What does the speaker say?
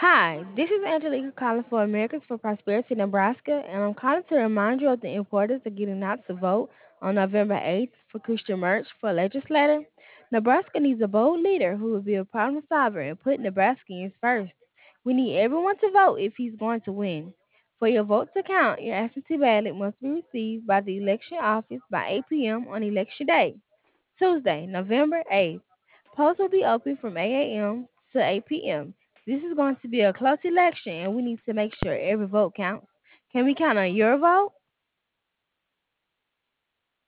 Hi, this is Angelica calling for Americans for Prosperity, Nebraska, and I'm calling to remind you of the importance of getting out to vote on November 8th for Christian Merch for legislator. Nebraska needs a bold leader who will be a problem solver and put Nebraskans first. We need everyone to vote if he's going to win. For your vote to count, your absentee ballot must be received by the election office by 8 p.m. on election day. Tuesday, November 8th. Polls will be open from 8 a.m. to 8 p.m. This is going to be a close election, and we need to make sure every vote counts. Can we count on your vote?